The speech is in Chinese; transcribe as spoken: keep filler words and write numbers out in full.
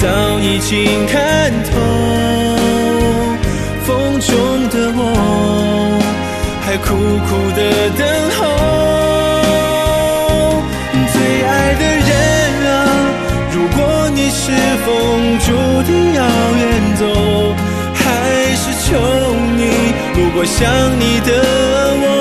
早已经看透，风中的我还苦苦的等候。最爱的人啊，如果你是风注定要远走，还是求你，如果想你的我